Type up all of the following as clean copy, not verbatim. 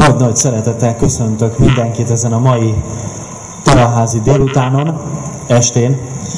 Nagy szeretettel köszöntök mindenkit ezen a mai teraházi délutánon, estén.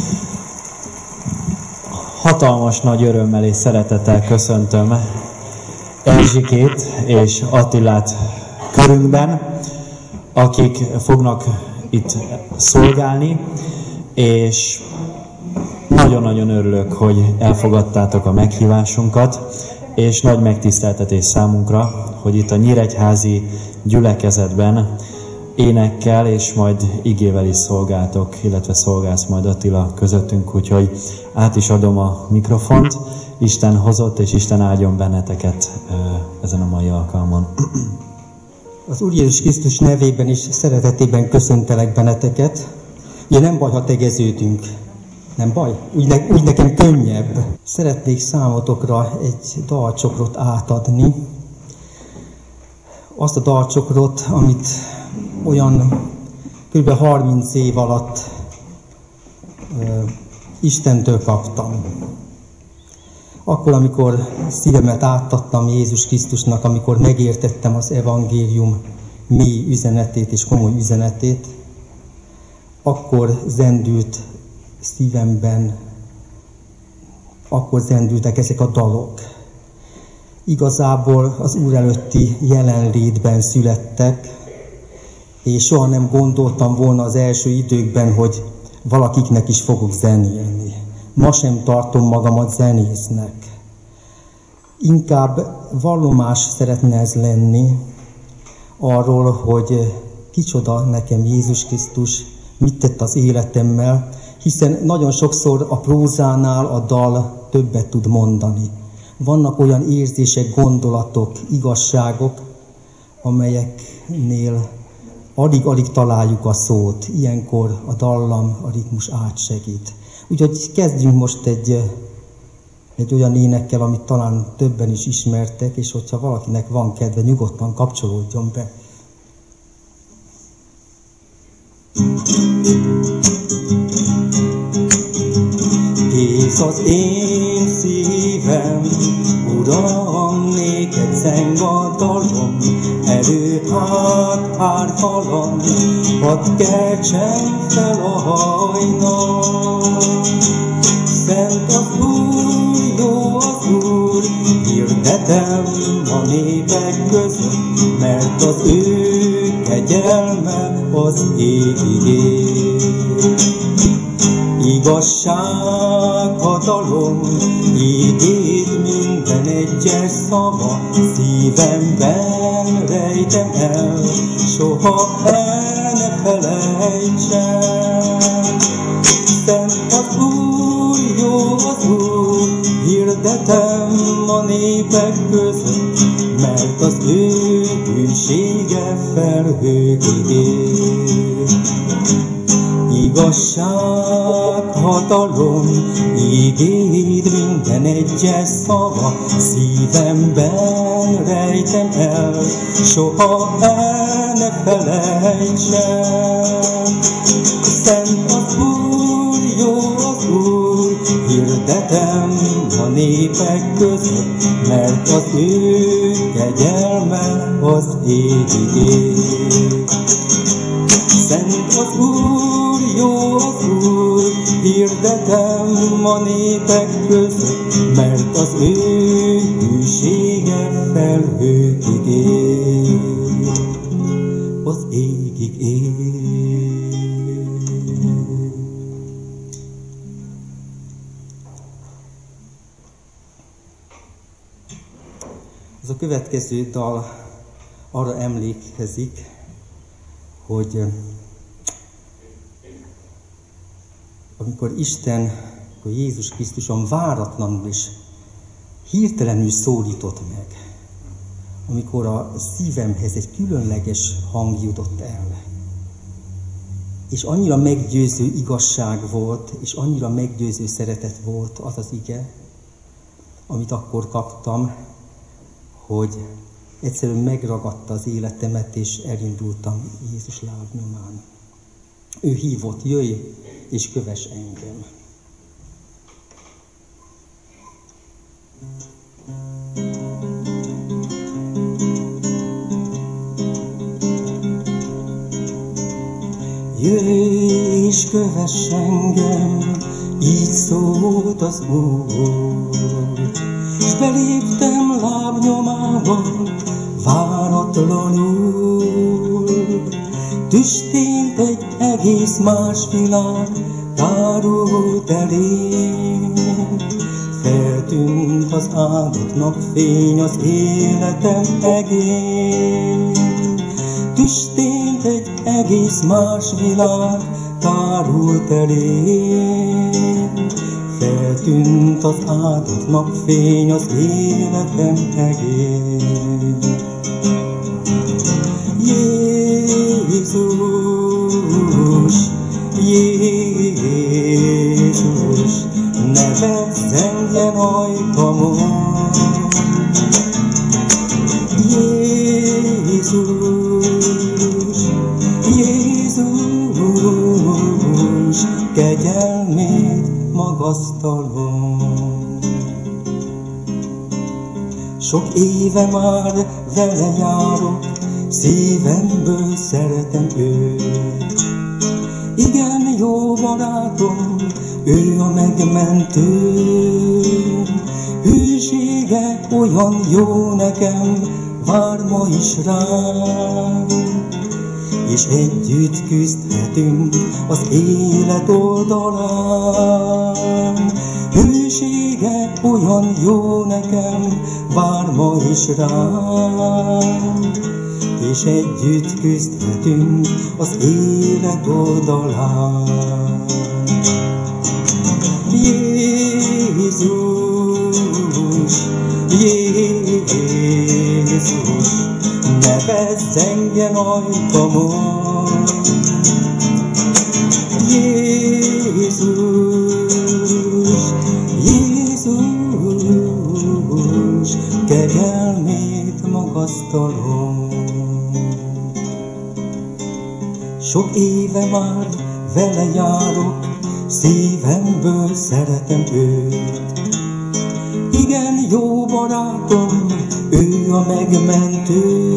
Hatalmas nagy örömmel és szeretettel köszöntöm Erzsikét és Attilát körünkben, akik fognak itt szolgálni, és nagyon-nagyon örülök, hogy elfogadtátok a meghívásunkat, és nagy megtiszteltetés számunkra, hogy itt a nyíregyházi gyülekezetben énekkel és majd igével is szolgáltok, illetve szolgálsz majd Attila közöttünk, úgyhogy át is adom a mikrofont. Isten hozott, és Isten áldjon benneteket ezen a mai alkalmon. Az Úr Jézus Krisztus nevében és szeretetében köszöntelek benneteket. Ugye nem baj, ha tegeződünk. Nem baj? Úgy nekem könnyebb. Szeretnék számotokra egy dalcsokrot átadni. Azt a dalcsokrot, amit olyan kb. 30 év alatt Istentől kaptam. Akkor, amikor szívemet átadtam Jézus Krisztusnak, amikor megértettem az evangélium mély üzenetét és komoly üzenetét, akkor zendült szívemben, akkor zendültek ezek a dalok. Igazából az Úr előtti jelenlétben születtek, és soha nem gondoltam volna az első időkben, hogy valakiknek is fogok zenélni. Ma sem tartom magamat zenésznek. Inkább vallomás szeretne ez lenni arról, hogy kicsoda nekem Jézus Krisztus, mit tett az életemmel, hiszen nagyon sokszor a prózánál a dal többet tud mondani. Vannak olyan érzések, gondolatok, igazságok, amelyeknél alig-alig találjuk a szót. Ilyenkor a dallam, a ritmus átsegít. Úgyhogy kezdjünk most egy olyan énekkel, amit talán többen is ismertek, és hogyha valakinek van kedve, nyugodtan kapcsolódjon be. Kész az én szívem, Uram, néked zeng a dalom, előhát halam, hadd keltsen fel a hajnal. Szent az Úr, jó az Úr, hirdetem a népek között, mert az ő kegyelme az égig ér. Igazság, hatalom, ígéd minden egyes szava, szívemben rejtem el, soha el ne felejtsem. Szent az Úr, jó az Úr, hirdetem a népek között, mert az ő bűnsége felhőkig ér. Igazság, hatalom, ígéd minden egyes szava, szívemben rejtem el, soha el ne felejtsem. Szent az Úr, jó az Úr, hirdetem a népek között, mert az ő kegyelme az égig ér. Szent az Úr, jó az Úr, hirdetem a népek között, mert az ő hűsége felhőkig ér, az égig ér. Ez a következő dal arra emlékezik, hogy amikor Jézus Krisztuson váratlanul és hirtelenül szólított meg, amikor a szívemhez egy különleges hang jutott el, és annyira meggyőző igazság volt, és annyira meggyőző szeretet volt az az ige, amit akkor kaptam, hogy egyszerűen megragadta az életemet, és elindultam Jézus lábnyomán. Ő hívott, jöjj és kövess engem. jöjj és kövess engem, így szólt az Úr. S beléptem lábnyomába, váratlanul. Tüstént egy egész más világ tárult elém. Feltűnt az áldott napfény az életem egén. Tüstént egy egész más világ tárult elém. Feltűnt az áldott napfény az életem egén. Jézus, Jézus, neved zengjen ajkamon. Jézus, Jézus, kegyelmét magasztalom. Sok éve már vele járok, szívemből szeretem őt. Igen, jó barátom, ő a megmentő. Hűsége olyan jó nekem, vár ma is rám. És együtt küzdhetünk az élet oldalán. Hűsége olyan jó nekem, vár ma is rám. És együtt küzdhetünk az élet oldalán. Jézus, Jézus, neved zengjen ajkamon. Jézus, Jézus, kegyelmét magasztalom. Sok éve már vele járok, szívemből szeretem őt. Igen, jó barátom, ő a megmentő.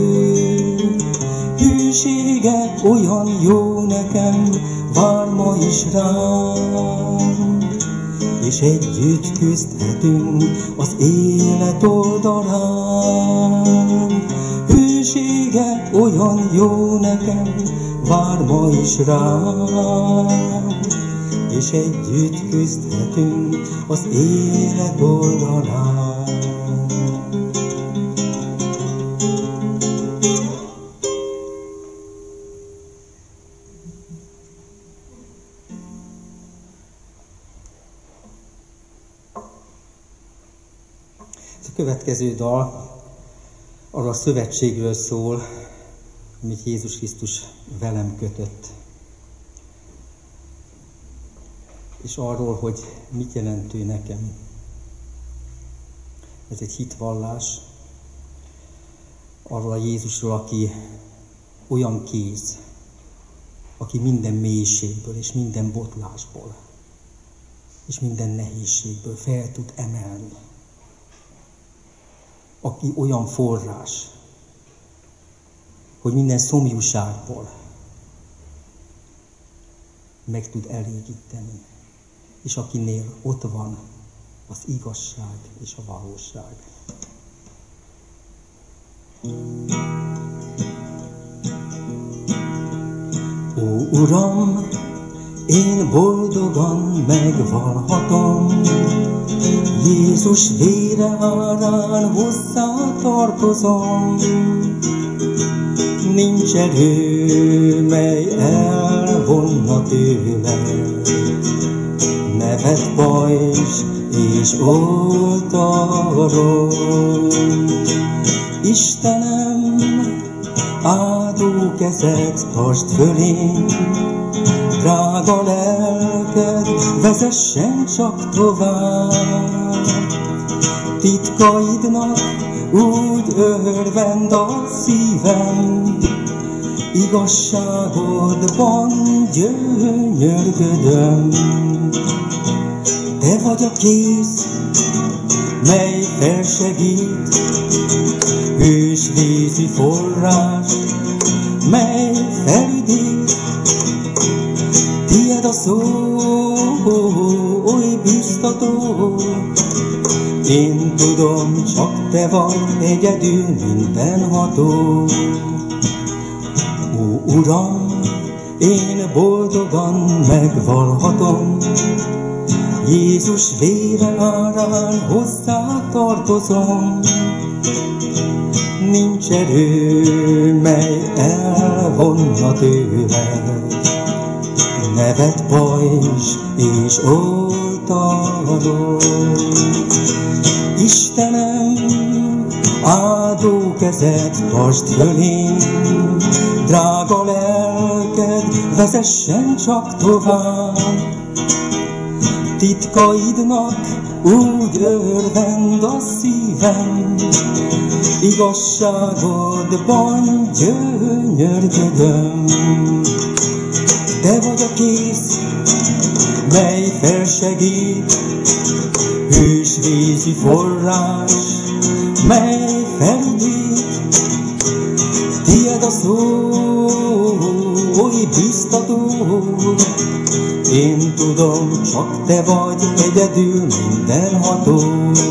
Hűsége olyan jó nekem, vár ma is rám. És együtt küzdhetünk az élet oldalán. Hűsége olyan jó nekem, vár ma is rám. És együtt küzdhetünk az élet oldalán. A következő dal arról a szövetségről szól, amit Jézus Krisztus velem kötött. És arról, hogy mit jelent ő nekem. Ez egy hitvallás arról a Jézusról, aki olyan kéz, aki minden mélységből és minden botlásból és minden nehézségből fel tud emelni. Aki olyan forrás, hogy minden szomjúságból meg tud elégíteni, és akinél ott van az igazság és a valóság. Ó, Uram, én boldogan megvalhatom, Jézus vére árán hozzá tartozom. Nincs erő, mely elvonna tőlem, nevet pajzs és oltalom. Istenem, áldó kezed tartsd fölém, drága lelked vezessen csak tovább. Titkaidnak úgy örvend a szívem, igazságodban gyönyörködöm. Te vagy a kéz, mely felsegít, hős vízi forrás, mely felüdít, szó, oly biztató. Én tudom, csak te vagy egyedül mindenható. Ó, Uram, én boldogan megvallhatom, Jézus vére árán hozzá tartozom. Nincs erő, mely elvonna tőled nevet, pajzs és oltalom. Istenem, áldó kezed tartsd fölém, drága lelked vezessen csak tovább. Titkaidnak úgy örvend a szívem, igazságodban gyönyörködöm. Te vagy a kész, mely felsegít, hős vízi forrás, mely felüdít. Tied a szó, oly biztató. Én tudom, csak te vagy egyedül mindenható.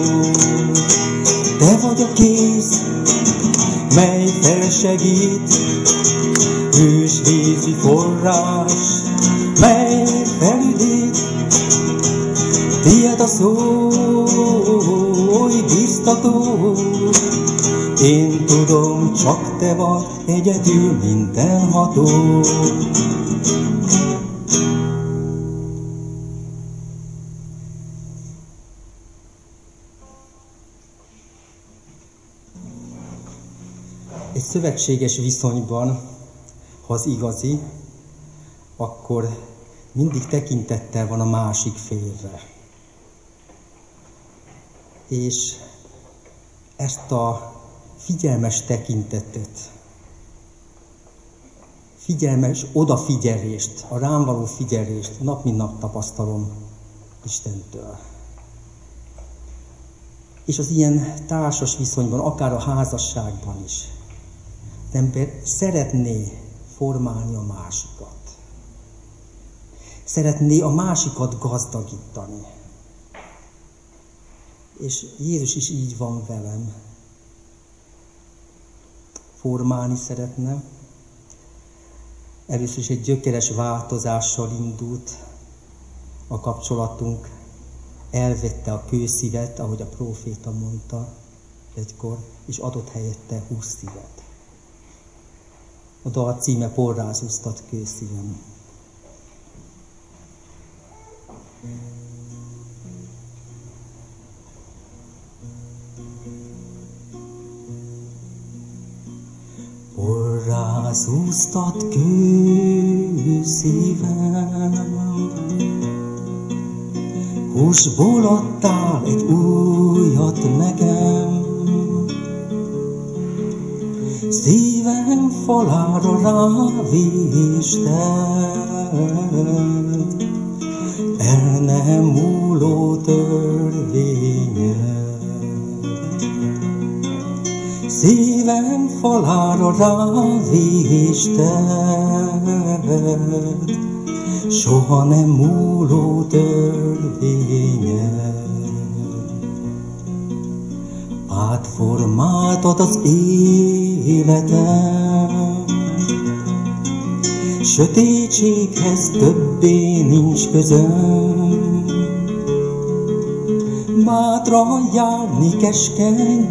Te vagy a kéz, mely felsegít, hős vízi forrás, mely felüdít. Tied a szó, oly biztató. Én tudom, csak te vagy egyedül mindenható. Egy szövetséges viszonyban, ha az igazi, akkor mindig tekintettel van a másik félre. És ezt a figyelmes tekintetet, figyelmes odafigyelést, a rám való figyelést nap mint nap tapasztalom Istentől. És az ilyen társas viszonyban, akár a házasságban is, az ember szeretné formálni a másikat. Szeretné a másikat gazdagítani. És Jézus is így van velem. Formálni szeretne. Először is egy gyökeres változással indult a kapcsolatunk. Elvette a kőszívet, ahogy a próféta mondta egykor, és adott helyette 20 szívet. A dal címe Porrázúztat kőszívem. Porrázúztat kőszívem, húsból adtál egy újat nekem. Szívem falára rávésted, el nem múló törvényed. Szívem falára rávésted, soha nem múló törvényed. Átformáltad az életem, sötétséghez többé nincs közöm. Bátran járni keskeny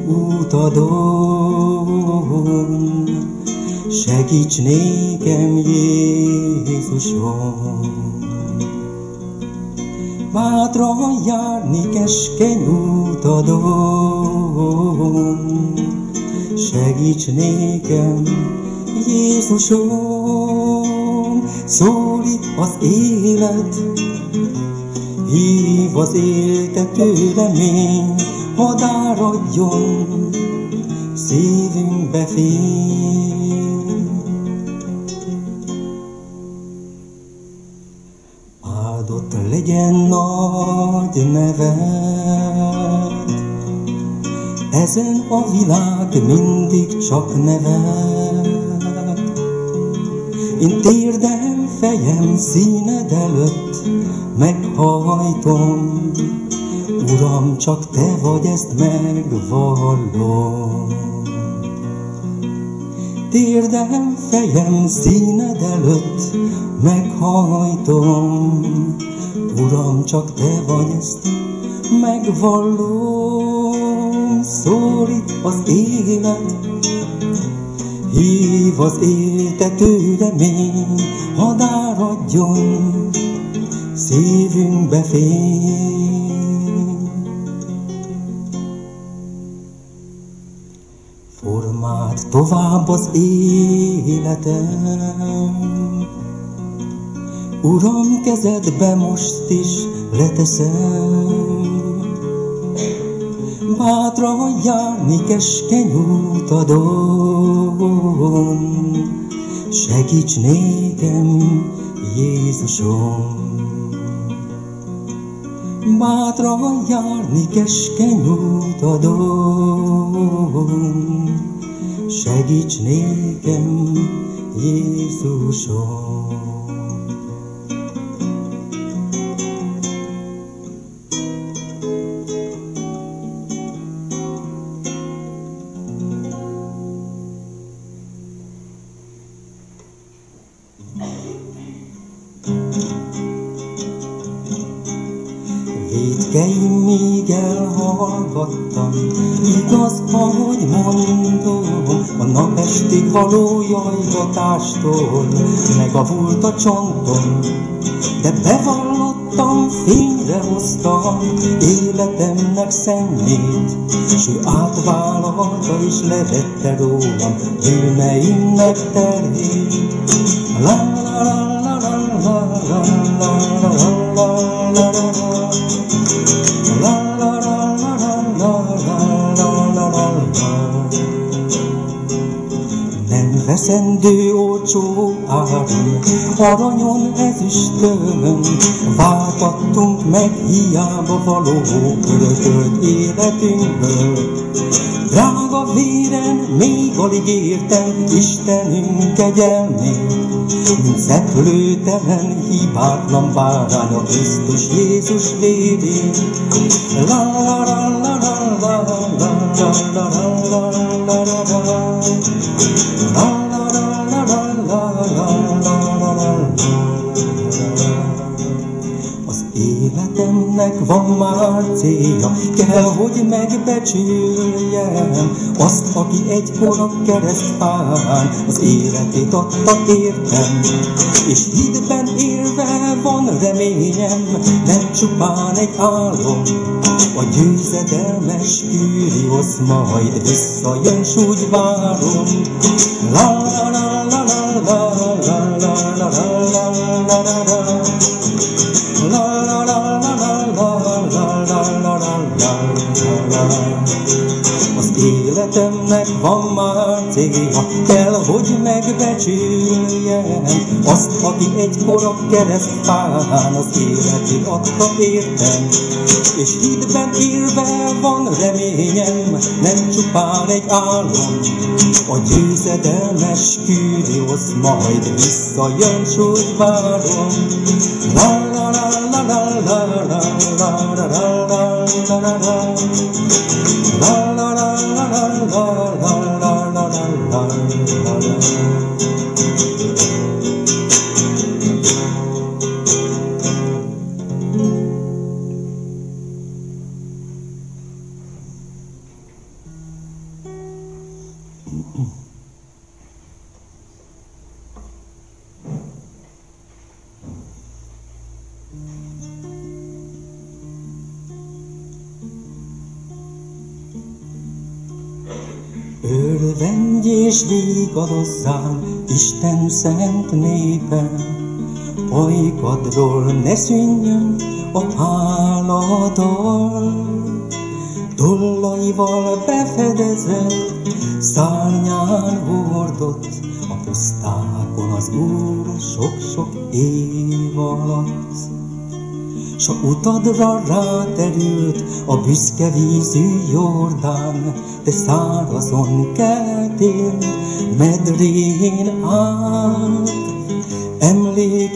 útadon, segíts nékem, Jézusom. Bátran járni keskeny útadon, segíts nékem, Jézusom. Szólít az élet, hív az éltető remény, hadd áradjon szívünkbe fény. Áldott legyen nagy neved, ezen a világ mindig csak neved. Én térdem fejem színed előtt, meghajtom. Uram, csak te vagy, ezt megvallom. Térdem, fejem színed előtt, meghajtom. Uram, csak te vagy, ezt megvallom. Szólít az élet, hív az éltető remény, hadd áradjon szívünkbe fény. Formáld tovább az életem, Uram, kezedbe most is leteszem. Bátran járni keskeny útadon, segíts nékem, Jézusom. Bátran járni keskeny útadon, segíts nékem, Jézusom. Vétkeim még elhallgattam, igaz, ahogy mondom, a napestig való jajgatástól megavult a csontom, de bevallottam, fényre hoztam életemnek szennyét, s ő átvállalta és levette rólam bűneimnek terhét. La la la la la la la la la la la. Nem veszendő olcsó áron, aranyon, ezüstön, váltattunk meg hiába való örökölt életünkből. Drága véren még alig értem Istenünk kegyelmét, mint szeplőtelen, hibátlan bárány a Krisztus Jézus vérén. La la la la la la la la la la la la la. Az életemnek van már célja, kell, hogy megbecsüljem azt, aki egykor a keresztpálán az életét adta értem. És hitben élve van reményem, nem csupán egy álom, a győzedelmes Kyrios majd visszajön, s úgy várom. La la la la la la la la la la la. Az életemnek van már célja, kell, hogy megbecsüljem azt, aki egykor a keresztpálán az életét adta értem. És hitben élve van reményem, nem csupán egy álom, a győzedelmes Kyrios majd visszajön, s úgy várom. La la la la la la la la la la la la. La la la la la la la la la la la. Örvendj és végadozzál, Isten szent népe, ajkadról ne szűnjön a háladal. Tollaival befedezett, szárnyán hordott a pusztákon az Úr sok-sok év alatt. S a utadra ráterült a büszke vízű Jordán, te szárazon keltél medrén át. Emlék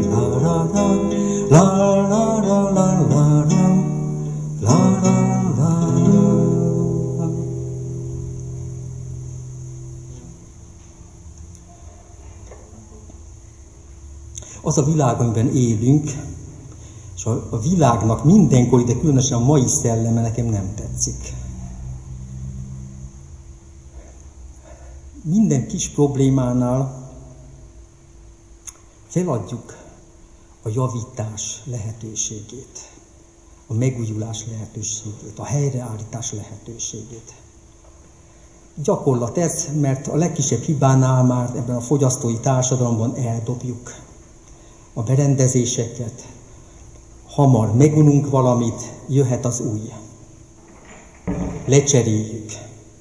Az a világ, amiben élünk, és a világnak mindenkor, de különösen a mai szelleme nekem nem tetszik. Minden kis problémánál feladjuk a javítás lehetőségét, a megújulás lehetőségét, a helyreállítás lehetőségét. Gyakorlat ez, mert a legkisebb hibánál már ebben a fogyasztói társadalomban eldobjuk a berendezéseket, hamar megununk valamit, jöhet az új. Lecseréljük.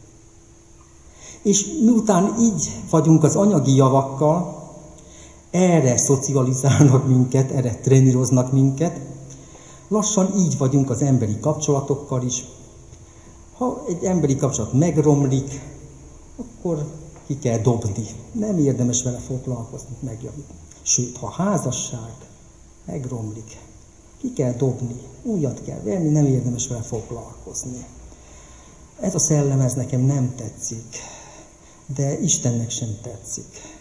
És miután így vagyunk az anyagi javakkal, erre szocializálnak minket, erre treníroznak minket, lassan így vagyunk az emberi kapcsolatokkal is. Ha egy emberi kapcsolat megromlik, akkor ki kell dobni. Nem érdemes vele foglalkozni, megjavítani. Sőt, ha a házasság megromlik, ki kell dobni, újat kell venni, nem érdemes vele foglalkozni. Ez a szellem, ez nekem nem tetszik, de Istennek sem tetszik.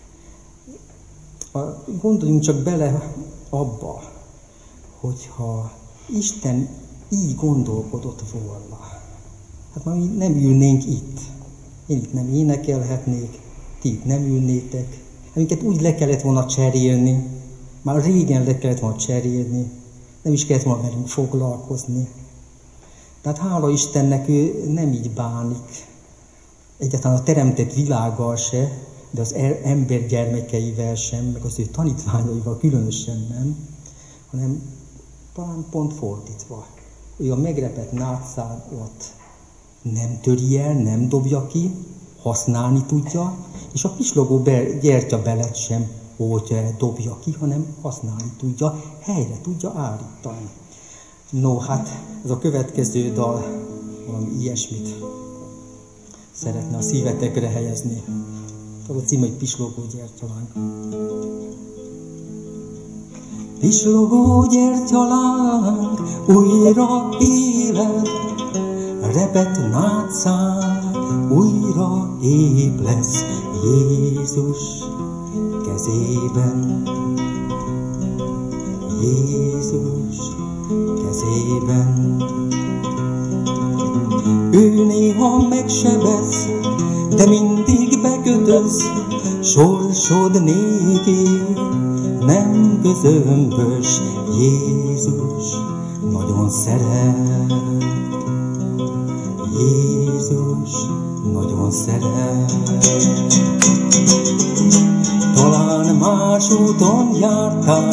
Gondoljunk csak bele abba, hogyha Isten így gondolkodott volna. Hát már mi nem ülnénk itt. Én itt nem énekelhetnék, ti itt nem ülnétek. Amiket úgy le kellett volna cserélni, már régen le kellett volna cserélni, nem is kellett volna velünk foglalkozni. Tehát hála Istennek ő nem így bánik. Egyáltalán a teremtett világgal se, de az ember gyermekeivel sem, meg az ő tanítványaival különösen nem, hanem talán pont fordítva. Ő a megrepett nátszálat nem töri el, nem dobja ki, használni tudja, és a pislogó gyertyabelet sem oltja el, dobja ki, hanem használni tudja, helyre tudja állítani. No, hát ez a következő dal valami ilyesmit szeretne a szívetekre helyezni. Az a cím, hogy Pislogó gyertyaláng. Pislogó gyertyaláng, újra éled, repett nátszál, újra épp lesz Jézus kezében. Jézus kezében. Ő néha megsebez, de mindig bekötöz, sorsod néki nem közömbös. Jézus nagyon szeret, Jézus nagyon szeret. Talán más úton jártál,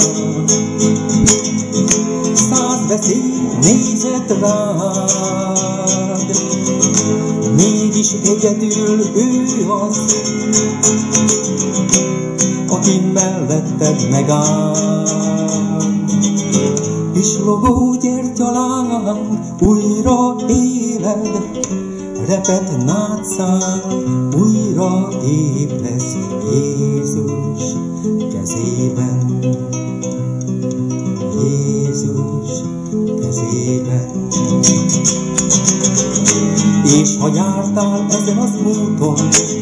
100 veszély nézett rád, mégis egyedül ő az, aki melletted megáll. Pislogó gyertyaláng, újra éled, repett nátszál, újra épp lesz Jézus kezében. Jézus kezében. És ha jártál ezen az úton,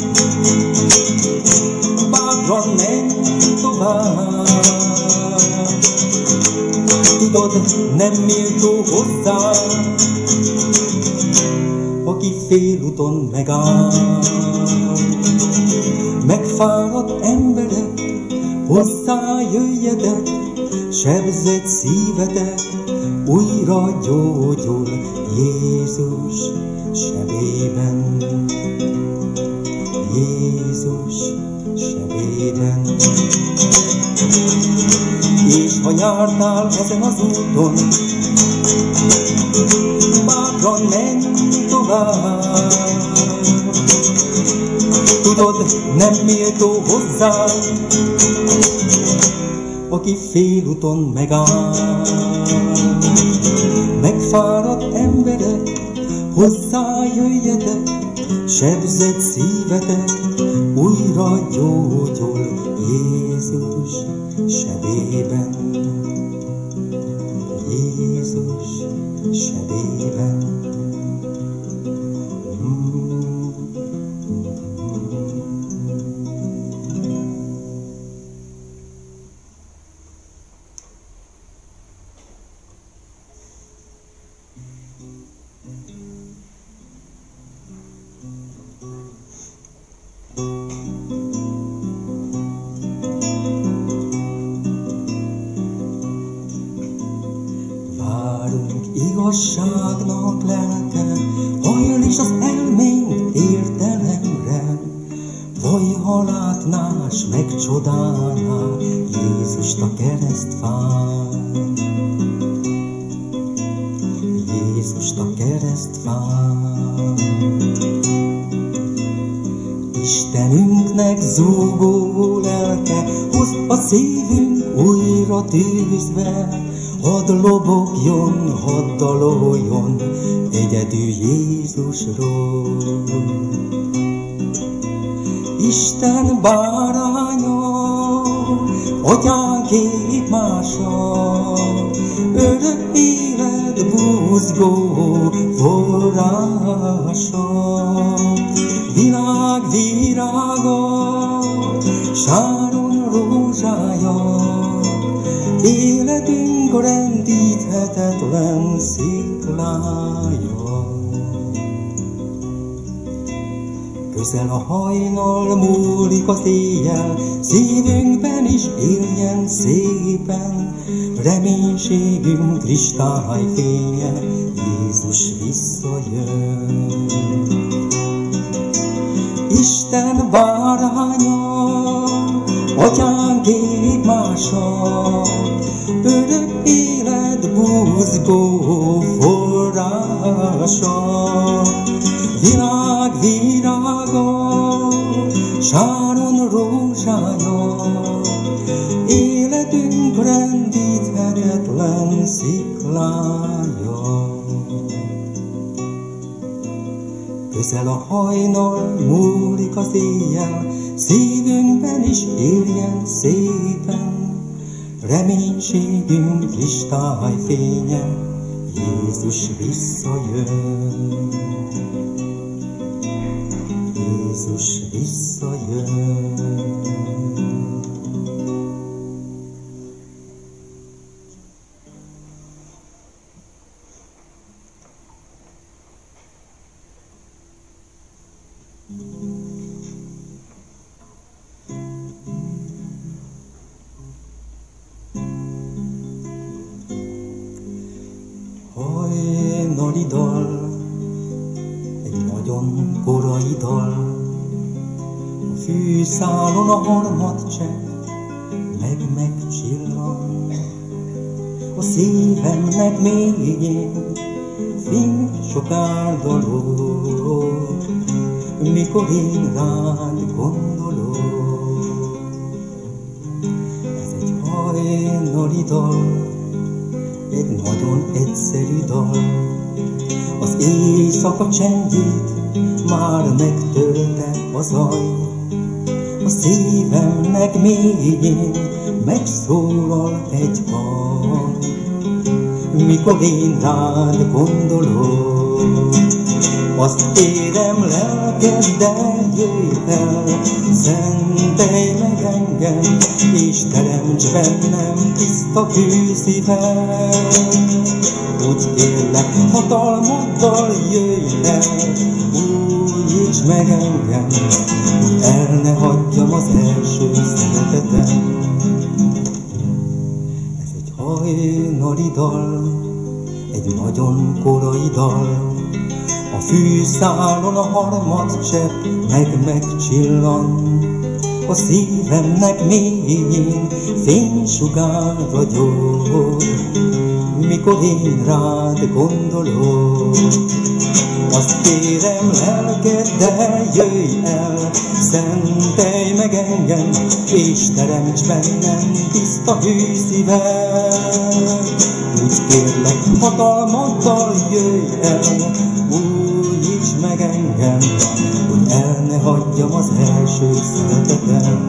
bátran menj tovább. Tudod, nem méltó hozzá, aki félúton megáll. Megfáradt emberek, hozzájöjjetek, sebzett szívetek újra gyógyul Jézus sebében. Jézus sebében. És ha jártál ezen az úton, bátran menj tovább. Tudod, nem méltó hozzá, aki félúton megáll. Megfáradt emberek, hozzájöjjetek, sebzett szívetek újra gyógyul Jézus sebében. Jézus sebében. igazságnak lelke, hajlíts az elménk értelemre, vaj, ha látná, s megcsodálná Jézust a keresztfán. Jézust a keresztfán. Istenünknek zúgó lelke, hozd a szívünk újra tűzve, hadd lobogjon, hadd daloljon egyedül Jézusról. Isten báránya, atyánk képmása, örök élet buzgó forrása. Világ virága, sáron rózsája, életünk rendíthetetlen sziklája. Közel a hajnal, múlik az éjjel, szívünkben is éljen szépen reménységünk kristályfénye, Jézus visszajön. Isten báránya, atyánk képmása, örök élet buzgó forrása. Világ virága, sáron rózsája, életünk rendíthetetlen sziklája. Közel a hajnal, múlik az éjjel, szívünkben is éljen szépen reménységünk kristályfénye, Jézus visszajön. Jézus visszajön. Hajnali dal, egy nagyon korai dal, a fűszálon a harmadcsepp megcsillan, a szívemnek mélyén fény sokár dalol, mikor én rád gondolok. Ez egy hajnali dal, egy nagyon egyszerű dal, az éjszaka csendjét már megtölte a zaj. A szívemnek mélyén megszólal egy hang, mikor én rád gondolok. Azt kérem lelkeddel, jöjj el, szentelj meg engem, és teremts bennem tiszta hűszívet. Úgy kérlek, hatalmaddal jöjj el, újíts meg engem, hogy el ne hagyjam az első szeretetem. Ez egy hajnali dal, egy nagyon korai dal, a fűszálon a harmadcsepp megcsillan, a szívemnek mélyén fénysugár ragyog, mikor én rád gondolok. Azt kérem lelkeddel, jöjj el, szentelj meg engem, és teremts bennem tiszta hűszívet. Úgy kérlek, hatalmaddal jöjj el, újíts meg engem, hogy el ne hagyjam az első szeretetem.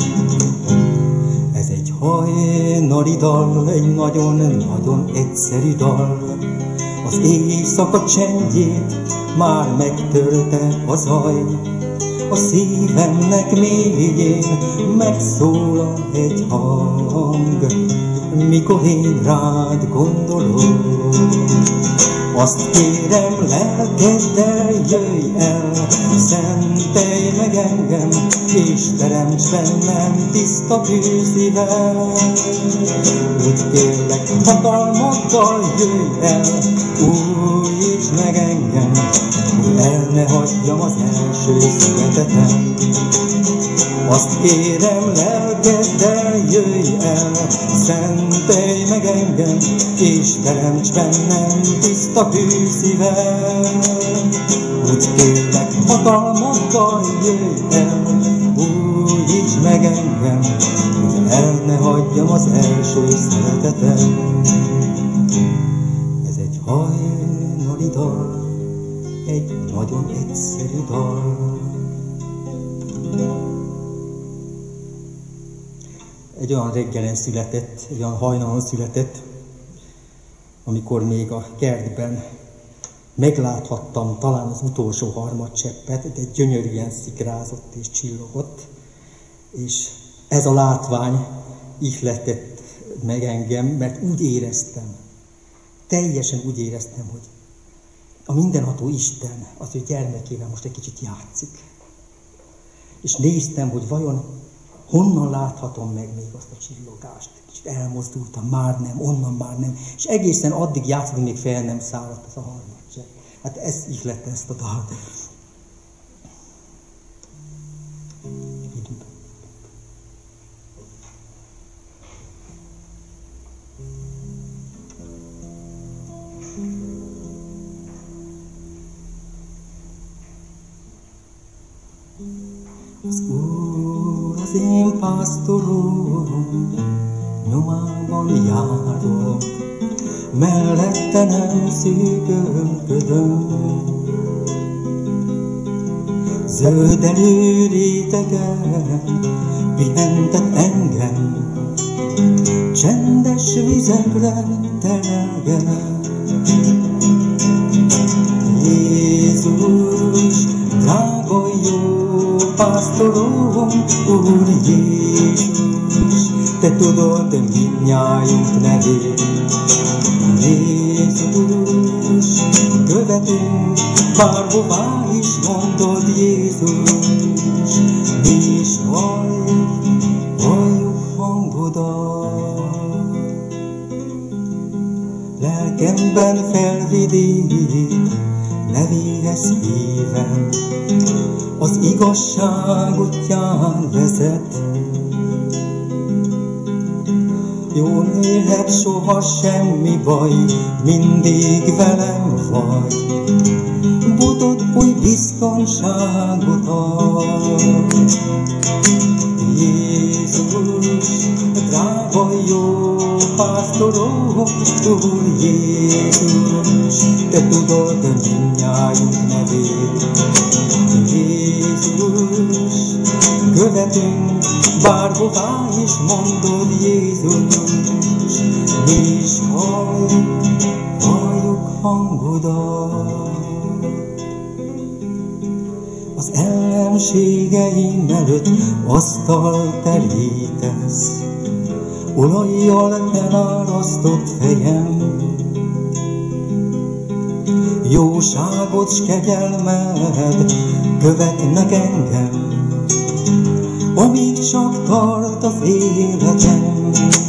Ez egy hajnali dal, egy nagyon egyszerű dal, az éjszaka csendjét már megtörte a zaj. A szívemnek mélyén megszólal egy hang, mikor én rád gondolok. Azt kérem, lelkeddel jöjj el, szentelj meg engem, és teremts bennem tiszta szívvel. Úgy kérlek, hatalmaddal jöjj el, újíts meg engem, hogy el ne hagyjam az első szeretetem. Azt kérem, lelkeddel jöjj el, szentelj meg engem, és teremts bennem tiszta szívvel. Úgy kérlek, hatalmaddal jöjj el, újíts meg engem, hogy el ne hagyjam az első szeretetem. Ez egy hajnali dal, egy nagyon egyszerű dal. Egy olyan reggelen született, egy olyan hajnalon született, amikor még a kertben megláthattam talán az utolsó harmadcseppet, de gyönyörűen szikrázott és csillogott, és ez a látvány ihletett meg engem, mert úgy éreztem, teljesen úgy éreztem, hogy a mindenható Isten az ő gyermekével most egy kicsit játszik. És néztem, hogy vajon honnan láthatom meg még azt a csillogást. Kicsit elmozdultam, már nem, onnan már nem. És egészen addig játszottam, még fel nem szállott ez a harmadcsepp. Hát ez ihlette ezt a dalt. Az Úr az én pásztorom, nyomában járok, mellette nem szűkölködöm. Zöldelő rétegen pihentet engem, csendes vizekre terelget. Jézus, drága jó pásztorom, Úr Jézus, te tudod mindnyájunk nevét. Jézus, követünk bárhová is mondod, Jézus, mi is halljuk hangodat. Lelkemben felvidít, nevéhez hívem, az igazság útján vezet. Jól élhet, soha semmi baj, mindig velem vagy. Butod oly biztonságot ad. Jézus, drága jó pásztorom, Úr Jézus, te tudod mindnyájunk nevét. Jézus, követünk bárhová is mondod, Jézus, mi is halljuk hangodat. Az ellenségeim előtt asztal terítesz, olajjal elárasztott fejem. Jóságod s kegyelmed követnek engem, amíg csak tart az életem.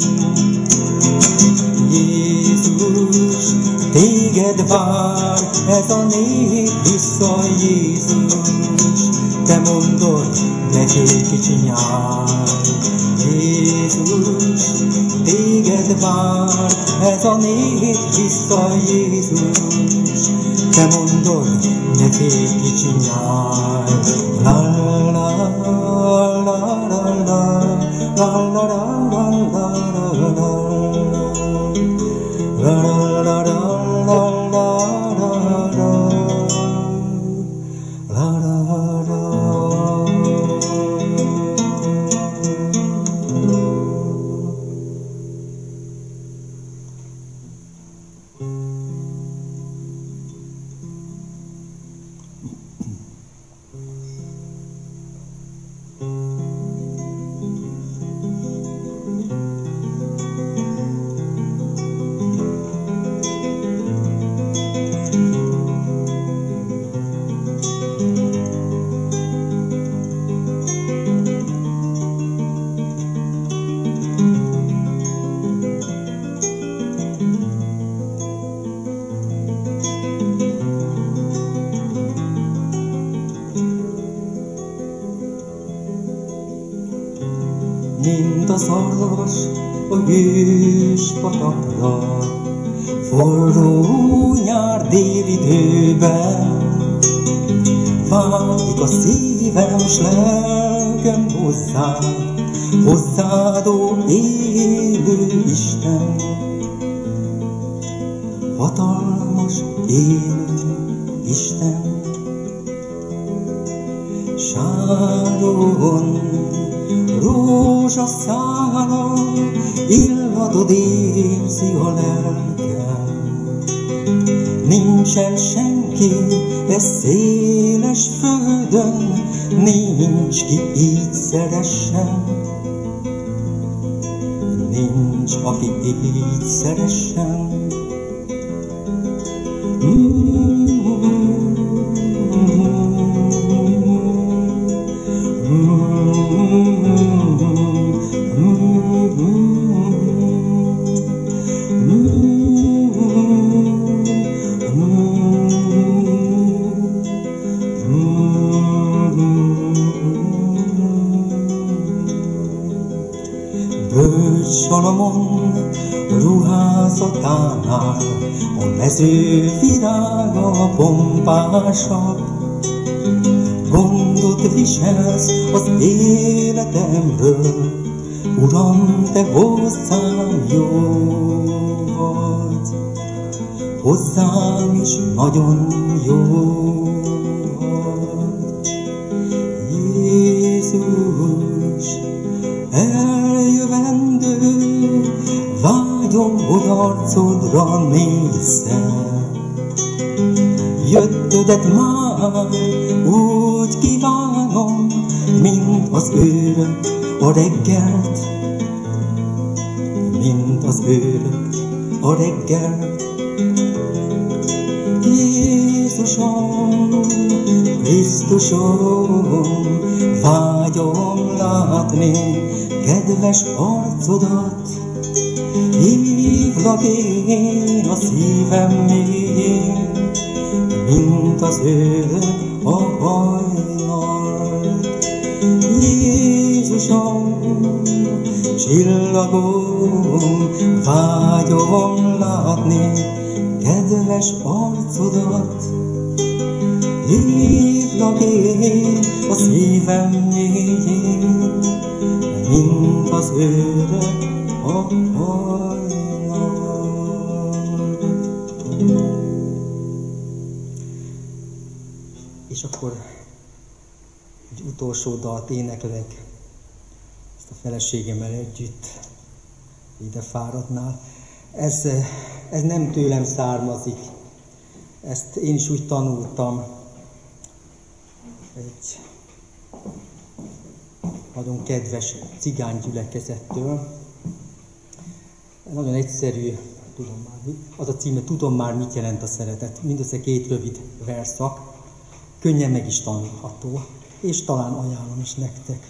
Jézus, téged vár ez a nép vissza, Jézus, te mondod, nekik kicsi nyár. Jézus, téged vár ez a nép vissza, Jézus, te mondod, nekik kicsi nyár. La la la la la la la la la la la mint a szarvas a hűs patakra, forró nyár délidőben. Vágyik a szívem s lelkem hozzád, ó élő Isten, hatalmas élő Isten. Sáron rózsaszálal illatod érzi a lelkem. Nincsen senki széles földön, nincs ki így szeressen. Nincs, aki így szeressen. Salamon ruházatánál a mező virága pompásabb. Gondot viselsz az életemről, Uram, te hozzám jó vagy, hozzám is nagyon jó vagy. Jézus, eljövendő, vágyom, hogy arcodra nézzem. Jöttödet már úgy kívánom, mint az őrök a reggelt, mint az őrök a reggelt. Jézusom, Krisztusom, vágyom látni kedves arcodat. Hívlak én a szívem mélyén, mint az őrök a hajnal. Jézusom, csillagom, vágyom látni kedves arcodat. Hívlak én a szívem mélyén, mint az őrök a hajnal. És akkor egy utolsó dalt éneklek, ezt a feleségemmel együtt, ide fáradnál. Ez nem tőlem származik, ezt én is úgy tanultam egy nagyon kedves cigánygyülekezettől. Nagyon egyszerű, az a címe, tudom már, mit jelent a szeretet. Mindössze 2 rövid verszak, könnyen meg is tanulható, és talán ajánlom is nektek.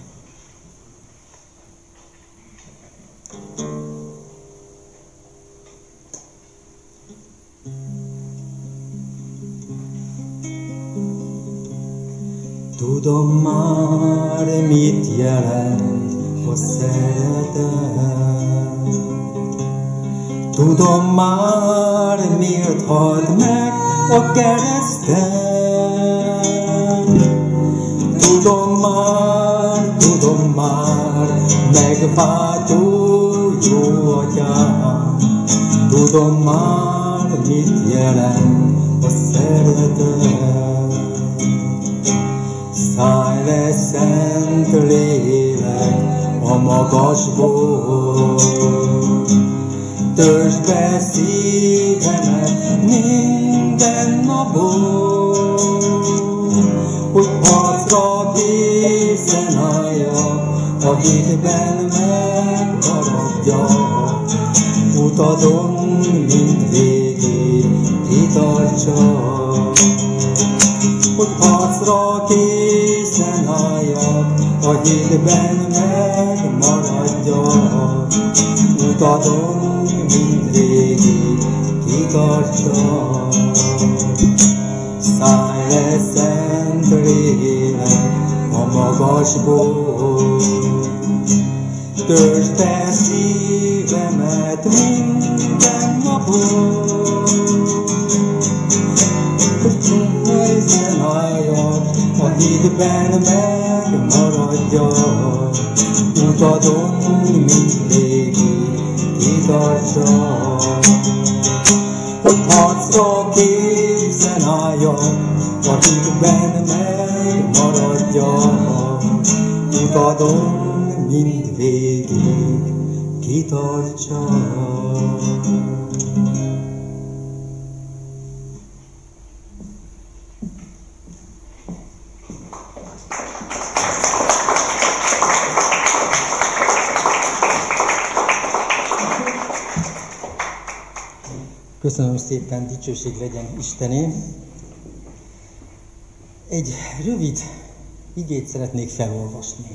Tudom már, mit jelent a szeretet. Tudom már, miért halt meg a kereszten. Tudom már, megváltó jó atyám. Tudom már, mit jelent a szeretet. Szállj le, szent lélek, a magasból, töltsd be szívemet minden napon, hogy harcra készen álljak, a hitben megmaradjak, utadon mindvégig kitartsak. Hogy harcra készen álljak, a hitben megmaradjak, utadon mindvégig kitartsak. Szállj le, szent lélek, a magasból, Töltsd be szívemet minden napon, hogy csúnyhelyzen álljak, a hitben megmaradjak, utadon mindvégig kitartsak. Hogy harcra készen álljak, a hitben megmaradjak, utadon mindvégig kitartsak. Köszönöm szépen, dicsőség legyen Istené. Egy rövid igét szeretnék felolvasni,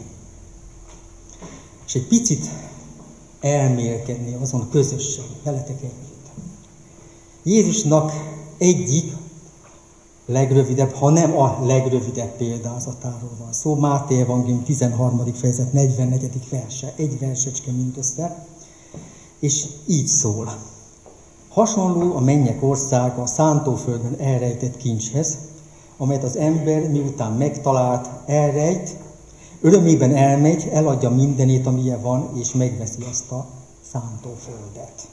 és egy picit elmélkedni azon közösen, veletek együtt. Jézusnak egyik legrövidebb, ha nem a legrövidebb példázatáról van szó. Máté evangélium 13. fejezet 44. verse, egy versecske mindössze, és így szól. Hasonló a mennyek országa a szántóföldön elrejtett kincshez, amelyet az ember miután megtalált, elrejt, örömében elmegy, eladja mindenét, amilyen van, és megveszi azt a szántóföldet.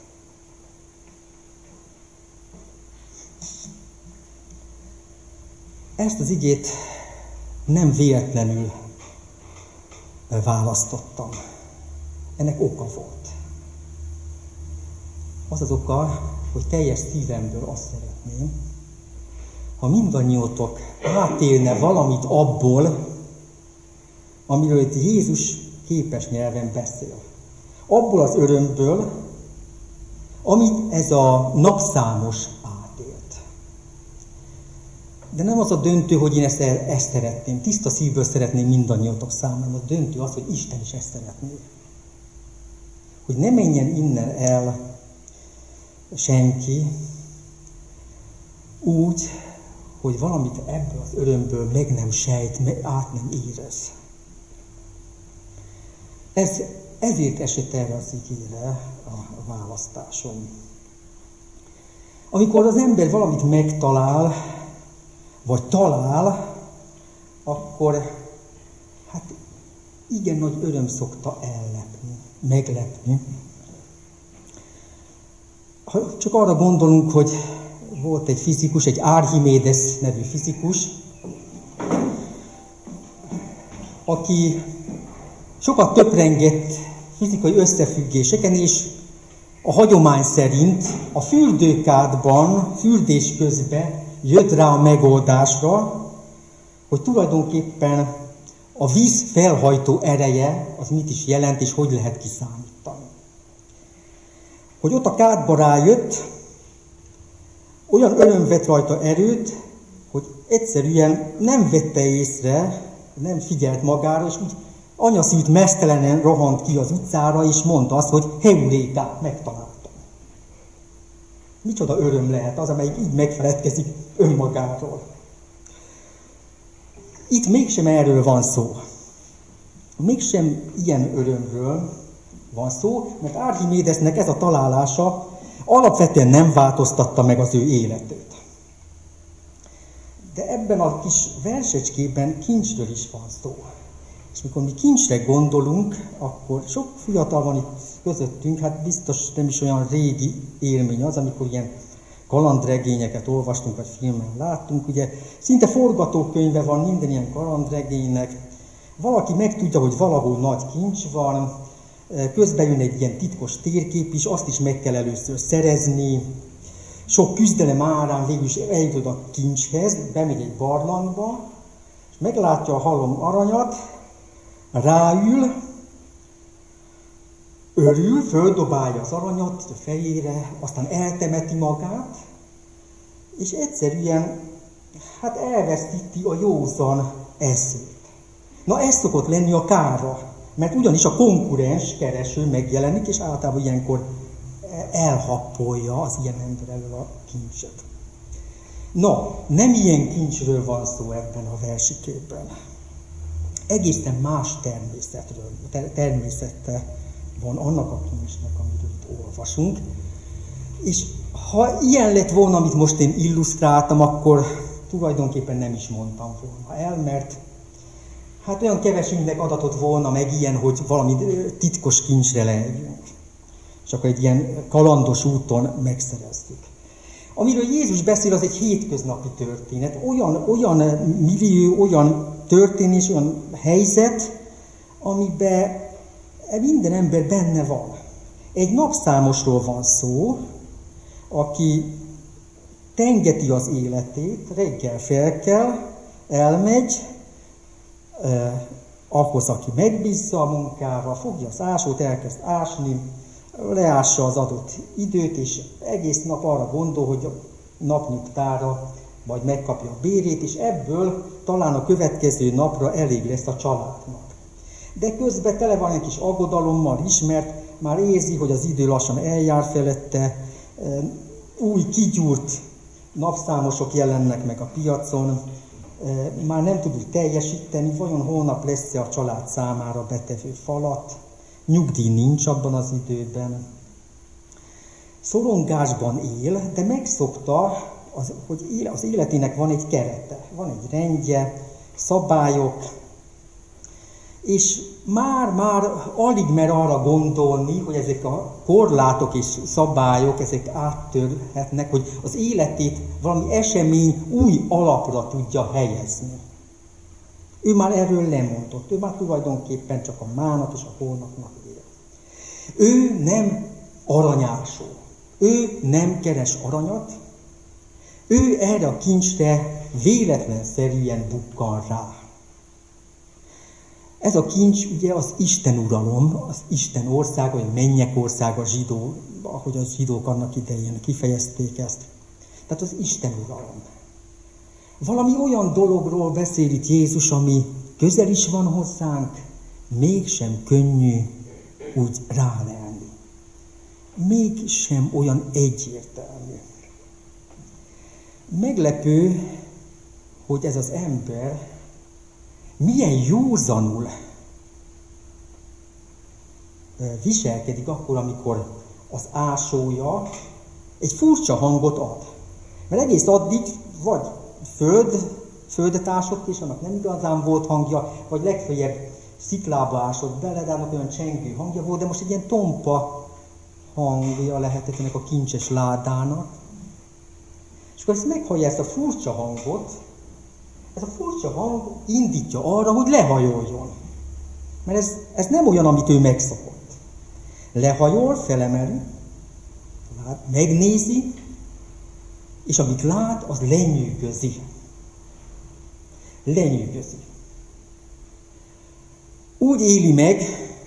Ezt az igét nem véletlenül választottam. Ennek oka volt. Az az oka, hogy teljes szívemből azt szeretném, ha mindannyiótok átélne valamit abból, amiről itt Jézus képes nyelven beszél. Abból az örömből, amit ez a napszámos átélt. De nem az a döntő, hogy én ezt szeretném. Tiszta szívből szeretném mindannyiótok számára. A döntő az, hogy Isten is ezt szeretné. Hogy ne menjen innen el senki úgy, hogy valamit ebből az örömből meg nem sejt, át nem érez. Ezért esett erre az igére a választásom. Amikor az ember valamit megtalál, vagy talál, akkor hát igen nagy öröm szokta meglepni. Ha csak arra gondolunk, hogy volt egy fizikus, egy Archimedes nevű fizikus, aki sokat töprengett fizikai összefüggéseken, és a hagyomány szerint a fürdőkádban, fürdés közben jött rá a megoldásra, hogy tulajdonképpen a víz felhajtó ereje az mit is jelent, és hogy lehet kiszámítani. Hogy ott a kádba rájött, olyan öröm vett rajta erőt, hogy egyszerűen nem vette észre, nem figyelt magára, és úgy anyaszült meztelenen rohant ki az utcára, és mondta azt, hogy heuréka, megtaláltam. Micsoda öröm lehet az, amelyik így megfeledkezik önmagáról. Itt mégsem erről van szó. Mégsem ilyen örömről van szó, mert Archimedesnek ez a találása alapvetően nem változtatta meg az ő életét. De ebben a kis versecskében kincsről is van szó. És mikor mi kincsre gondolunk, akkor sok fiatal van itt közöttünk, hát biztos nem is olyan régi élmény az, amikor ilyen kalandregényeket olvastunk, vagy filmen láttunk. Ugye szinte forgatókönyve van minden ilyen kalandregénynek. Valaki megtudja, hogy valahol nagy kincs van, közben jön egy ilyen titkos térkép is, azt is meg kell először szerezni. Sok küzdelem árán végül is eljut a kincshez, bemegy egy barlangba, és meglátja a halom aranyat, ráül, örül, földobálja az aranyat a fejére, aztán eltemeti magát, és egyszerűen hát elvesztíti a józan eszét. Na ez szokott lenni a kára, mert ugyanis a konkurens kereső megjelenik, és általában ilyenkor elhappolja az ilyen ember elől a kincset. No, nem ilyen kincsről van szó ebben a versikében. Egészen más természettel van annak a kincsnek, amiről itt olvasunk. És ha ilyen lett volna, amit most én illusztráltam, akkor tulajdonképpen nem is mondtam volna el, mert hát olyan kevesünknek adatott volna meg ilyen, hogy valami titkos kincsre lejjünk. És akkor egy ilyen kalandos úton megszereztük. Amiről Jézus beszél, az egy hétköznapi történet. Olyan millió, olyan történés, olyan helyzet, amiben minden ember benne van. Egy napszámosról van szó, aki tengeti az életét, reggel felkel, elmegy, ahhoz, aki megbízza a munkára, fogja az ásót, elkezd ásni, leássa az adott időt, és egész nap arra gondol, hogy a napnyugtára majd megkapja a bérét, és ebből talán a következő napra elég lesz a családnak. De közben tele van egy kis aggodalommal is, mert már érzi, hogy az idő lassan eljár felette, új kigyúrt napszámosok jelennek meg a piacon, már nem tud úgy teljesíteni, vajon holnap lesz-e a család számára betevő falat, nyugdíj nincs abban az időben. Szorongásban él, de megszokta, hogy az életének van egy kerete, van egy rendje, szabályok, és már alig mer arra gondolni, hogy ezek a korlátok és szabályok, ezek áttörhetnek, hogy az életét valami esemény új alapra tudja helyezni. Ő már erről lemondott, ő már tulajdonképpen csak a mának és a holnapnak él. Ő nem aranyásó, ő nem keres aranyat, ő erre a kincsre véletlenszerűen bukkan rá. Ez a kincs ugye az Isten uralom, az Isten országa, vagy mennyek országa, ahogy a zsidók annak idején kifejezték ezt. Tehát az Isten uralom. Valami olyan dologról beszél itt Jézus, ami közel is van hozzánk, mégsem könnyű úgy rálelni. Mégsem olyan egyértelmű. Meglepő, hogy ez az ember milyen józanul viselkedik akkor, amikor az ásója egy furcsa hangot ad. Mert egész addig vagy földet ásott, és annak nem igazán volt hangja, vagy legfeljebb sziklába ásott bele, de annak olyan csengő hangja volt, de most egy ilyen tompa hangja lehetett ennek a kincses ládának. És akkor ezt meghallja ezt a furcsa hangot, ez a furcsa hang indítja arra, hogy lehajoljon. Mert ez nem olyan, amit ő megszokott. Lehajol, felemeli, megnézi, és amit lát, az lenyűgözi. Lenyűgözi. Úgy éli meg,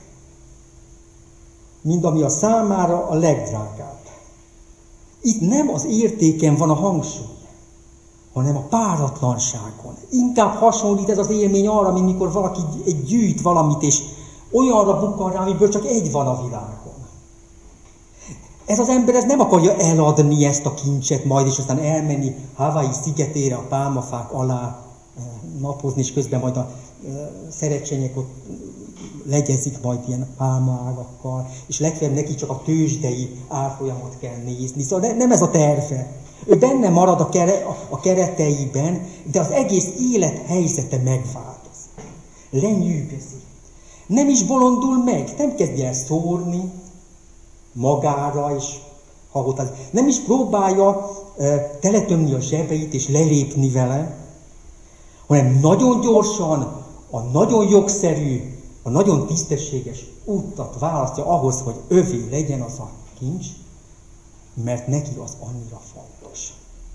mint ami a számára a legdrágább. Itt nem az értéken van a hangsúly, hanem a páratlanságon. Inkább hasonlít ez az élmény arra, mint mikor valaki gyűjt valamit, és olyanra bukkan rá, amiből csak egy van a világon. Ez az ember ez nem akarja eladni ezt a kincset majd, és aztán elmenni Hawaii szigetére a pálmafák alá napozni, és közben majd a szerecsenyek ott legyezik majd ilyen pálmaágakkal, és legfeljebb neki csak a tőzsdei árfolyamot kell nézni. Szóval nem ez a terve. Ő benne marad a kereteiben, de az egész élethelyzete megváltozik. Lenyűgözik. Nem is bolondul meg, nem kezdje el szórni magára, és nem is próbálja teletömni a zsebeit és lelépni vele, hanem nagyon gyorsan, a nagyon jogszerű, a nagyon tisztességes útat választja ahhoz, hogy övé legyen az a kincs, mert neki az annyira fontos.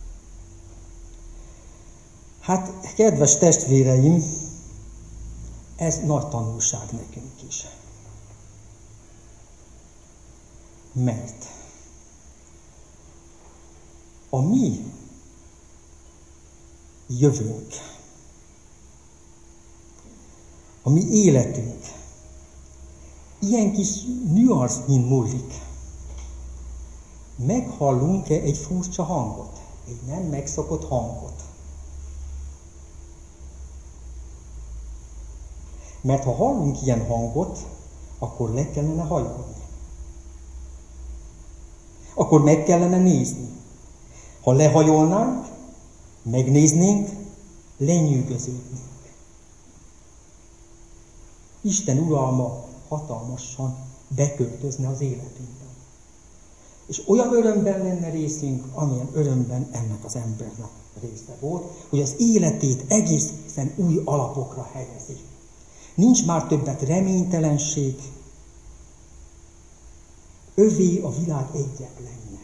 Hát, kedves testvéreim, ez nagy tanulság nekünk is. Mert a mi jövőnk, a mi életünk ilyen kis nüansznyin múlik. Meghallunk-e egy furcsa hangot? Egy nem megszokott hangot? Mert ha hallunk ilyen hangot, akkor le kellene hajolni. Akkor meg kellene nézni. Ha lehajolnánk, megnéznénk, lenyűgöződnénk. Isten uralma hatalmasan beköltözne az életünkben. És olyan örömben lenne részünk, amilyen örömben ennek az embernek része volt, hogy az életét egészen új alapokra helyezi. Nincs már többet reménytelenség, övé a világ egyetlenje.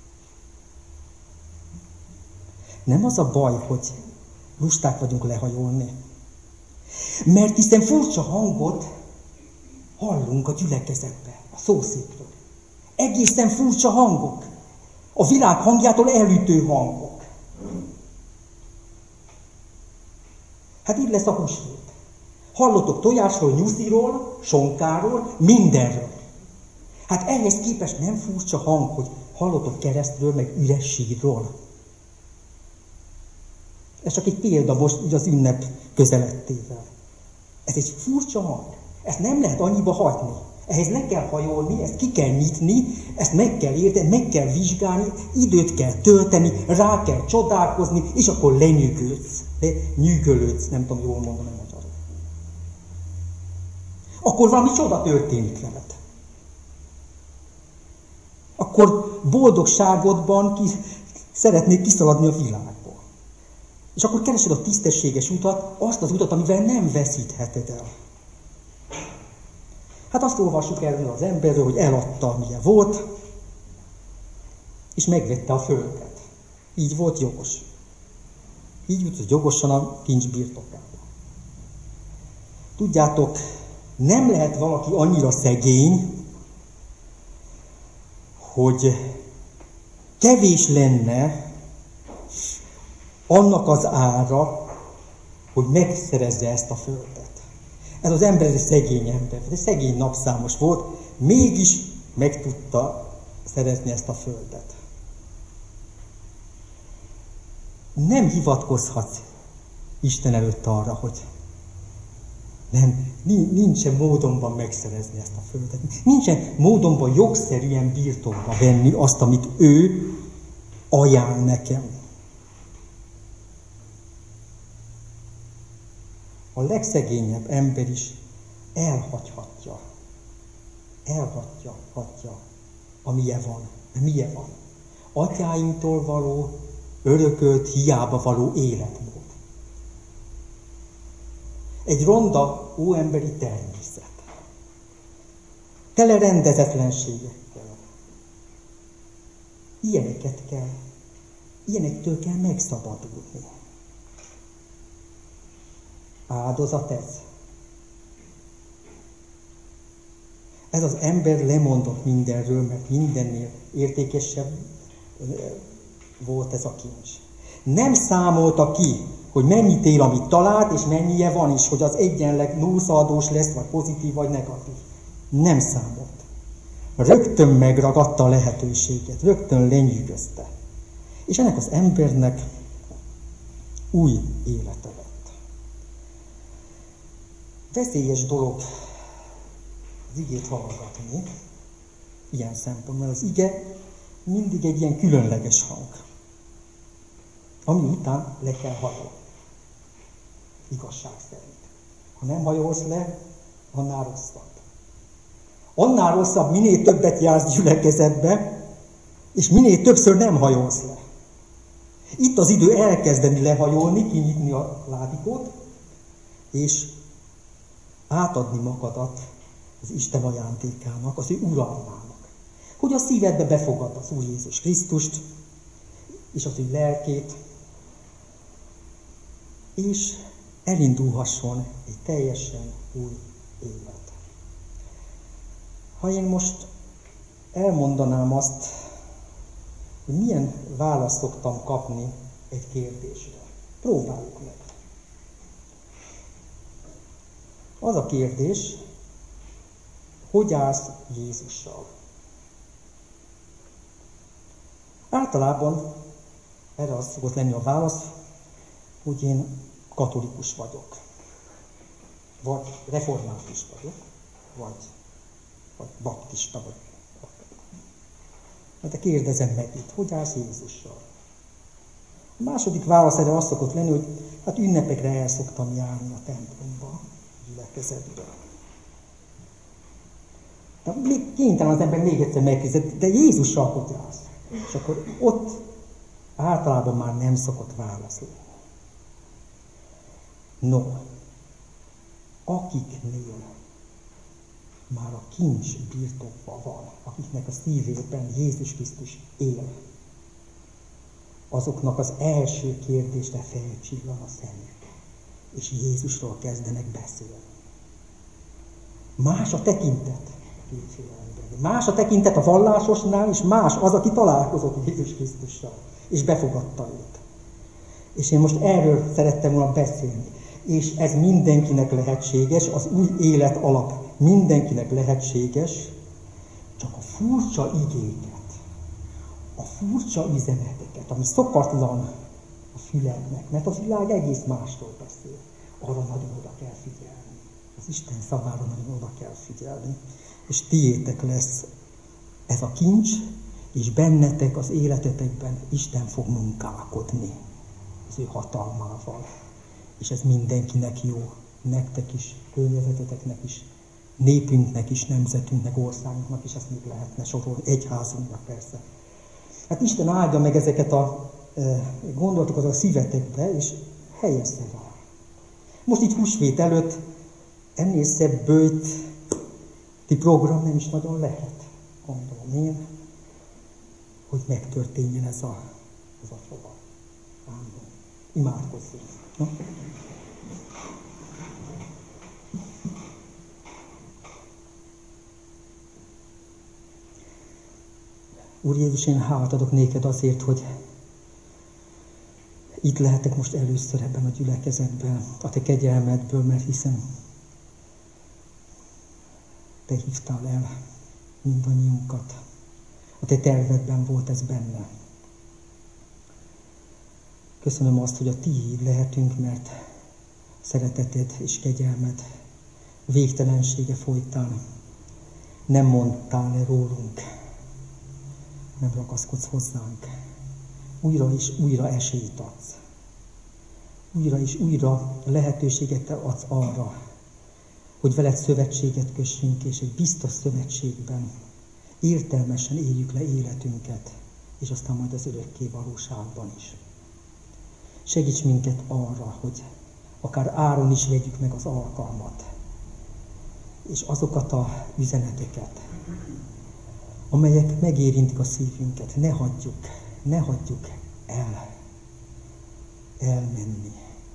Nem az a baj, hogy lusták vagyunk lehajolni, mert hiszen furcsa hangot hallunk a gyülekezetbe, a szószékről. Egészen furcsa hangok. A világ hangjától elütő hangok. Hát így lesz a húsvét. Hallottok tojásról, nyusziról, sonkáról, mindenről. Hát ehhez képest nem furcsa hang, hogy hallottok keresztről, meg üres sírról. Ez csak egy példa most így az ünnep közelettével. Ez egy furcsa hang. Ezt nem lehet annyiba hagyni. Ehhez le kell hajolni, ezt ki kell nyitni, ezt meg kell érteni, meg kell vizsgálni, időt kell tölteni, rá kell csodálkozni, és akkor lenyűgölődsz. Nyűgölődsz, nem tudom, jól mondom a magyarul. Akkor valami csoda történik veled. Akkor boldogságodban szeretnék kiszaladni a világból. És akkor keresed a tisztességes utat, azt az utat, amivel nem veszítheted el. Hát azt olvassuk erről az emberről, hogy eladta, amilyen volt, és megvette a földet. Így volt jogos. Így jutott jogosan a kincs birtokába. Tudjátok, nem lehet valaki annyira szegény, hogy kevés lenne annak az ára, hogy megszerezze ezt a földet. Ez az ember egy szegény ember, egy szegény napszámos volt, mégis meg tudta szerezni ezt a földet. Nem hivatkozhatsz Isten előtt arra, hogy nincsen módonban megszerezni ezt a földet. Nincsen módonban jogszerűen birtokba venni azt, amit ő ajánl nekem. A legszegényebb ember is elhagyhatja, amilyen van. Milyen van? Atyáinktól való, örökölt, hiába való életmód. Egy ronda, óemberi természet. Tele rendezetlenségekkel. Ilyenektől kell megszabadulni. Áldozat ez. Ez az ember lemondott mindenről, mert mindennél értékesebb volt ez a kincs. Nem számolta ki, hogy mennyit él, amit talált, és mennyije van is, hogy az egyenleg nullszaldós lesz, vagy pozitív, vagy negatív. Nem számolt. Rögtön megragadta a lehetőséget, rögtön lenyűgözte. És ennek az embernek új élete lett. Veszélyes dolog az igét hallgatni, ilyen szempontból, mert az ige mindig egy ilyen különleges hang, ami után le kell hajolni. Igazság szerint. Ha nem hajolsz le, annál rosszabb. Annál rosszabb, minél többet jársz gyülekezetbe, és minél többször nem hajolsz le. Itt az idő elkezdeni lehajolni, kinyitni a ládikót, és átadni magadat az Isten ajándékának, az ő uralmának. Hogy a szívedbe befogadd az Úr Jézus Krisztust, és az ő lelkét, és elindulhasson egy teljesen új élet. Ha én most elmondanám azt, hogy milyen választ szoktam kapni egy kérdésre. Próbáljuk meg. Az a kérdés, hogy állsz Jézussal? Általában erre az szokott lenni a válasz, hogy én katolikus vagyok, vagy református vagyok, vagy vagy baptista vagy. Hát de kérdezem meg itt, hogy állsz Jézussal? A második válasz erre az szokott lenni, hogy hát ünnepekre el szoktam járni a templomba, gyülekezetbe. De kénytelen az ember még egyszer megkérdezi, de Jézussal hogy állsz? És akkor ott általában már nem szokott válasz lenni. No, akiknél már a kincs birtokban van, akiknek a szívében Jézus Krisztus él, azoknak az első kérdésre felcsillan a szemük, és Jézusról kezdenek beszélni. Más a tekintet, más a tekintet a vallásosnál, és más az, aki találkozott Jézus Krisztussal, és befogadta őt. És én most erről szerettem volna beszélni. És ez mindenkinek lehetséges, az új élet alap mindenkinek lehetséges, csak a furcsa igéket, a furcsa üzeneteket, ami szokatlan a fülednek, mert a világ egész másról beszél, arra nagyon oda kell figyelni. Az Isten szavára nagyon oda kell figyelni. És tiétek lesz ez a kincs, és bennetek az életetekben Isten fog munkálkodni az ő hatalmával. És ez mindenkinek jó, nektek is, környezeteteknek is, népünknek is, nemzetünknek, országunknak is, ezt még lehetne sorolni, egyházunknak persze. Hát Isten áldja meg ezeket a gondolatokat a szívetekbe, és helyezze rá. Most így húsvét előtt ennél szebb böjti program nem is nagyon lehet, gondolom én, hogy megtörténjen ez a csoda. Ámen. Imádkozzunk. No? Úr Jézus, én hálát adok néked azért, hogy itt lehetek most először ebben a gyülekezetben, a te kegyelmedből, mert hiszen te hívtál el mindannyiunkat. A te tervedben volt ez benne. Köszönöm azt, hogy a tiéd lehetünk, mert szereteted és kegyelmed végtelensége folytán nem mondtál le rólunk, nem ragaszkodsz hozzánk. Újra és újra esélyt adsz. Újra és újra lehetőséget adsz arra, hogy veled szövetséget kössünk, és egy biztos szövetségben értelmesen éljük le életünket, és aztán majd az örökké valóságban is. Segíts minket arra, hogy akár áron is vegyük meg az alkalmat, és azokat a üzeneteket, amelyek megérintik a szívünket, ne hagyjuk elmenni.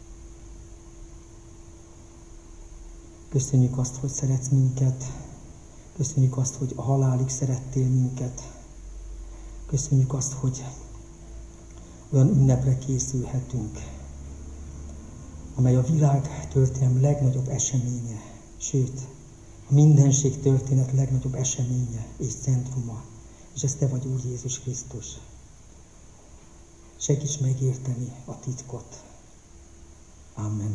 Köszönjük azt, hogy szeretsz minket, köszönjük azt, hogy a halálig szerettél minket, köszönjük azt, hogy olyan ünnepre készülhetünk, amely a világ történelem legnagyobb eseménye, sőt, a mindenség történet legnagyobb eseménye és centruma, és ez te vagy, Úr Jézus Krisztus. Segíts megérteni a titkot. Amen.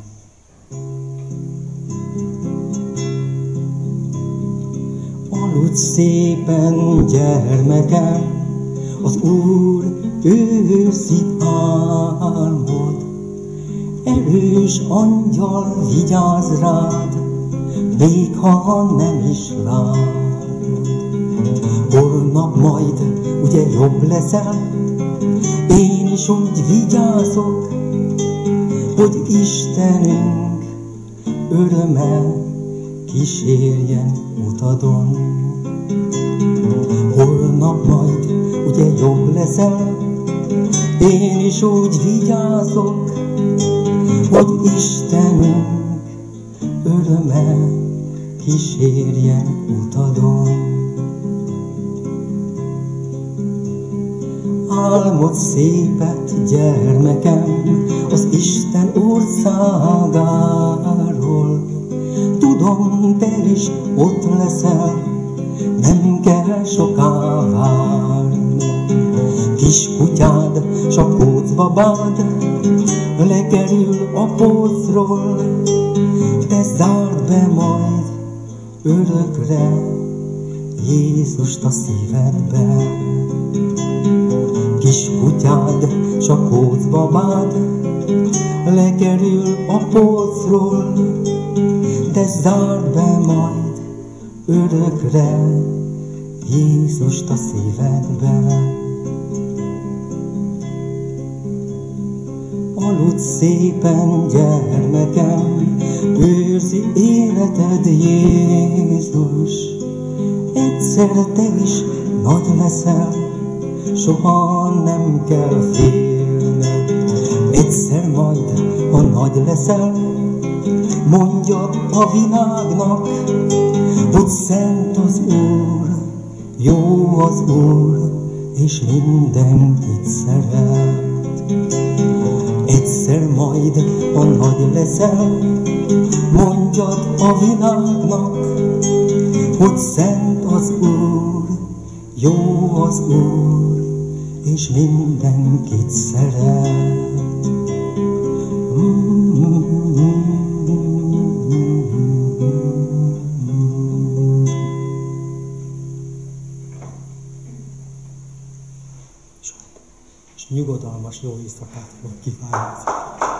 Aludj szépen, gyermekem, az Úr őrzi álmod. Erős angyal vigyáz rád, még ha nem is látod. Holnap majd ugye jobb leszel, én is úgy vigyázok, hogy Istenünk örömmel kísérjen utadon. Holnap majd ugye jobb leszel, én is úgy vigyázok, hogy Istenünk örömmel kísérjen utadon. Álmodj szépet, gyermekem, az Isten országáról. Tudom, te is ott leszel, nem kell soká várni. Kis kutyád, s a kócbabád lekerül a polcról, de zárd be majd örökre Jézust a szívedbe. Kis kutyád, s a kócbabád lekerül a polcról, de zárd be majd örökre Jézust a szívedbe. Aludj szépen, gyermekem, őrzi életed Jézus. Egyszer te is nagy leszel, soha nem kell félned. Egyszer majd, ha nagy leszel, mondja a világnak, hogy szent az Úr, jó az Úr, és mindenkit szeret. Egyszer majd, ha nagy leszel, mondjad a világnak, hogy szent az Úr, jó az Úr, és mindenkit szeret. És nyugodalmas jó éjszakát kívánok!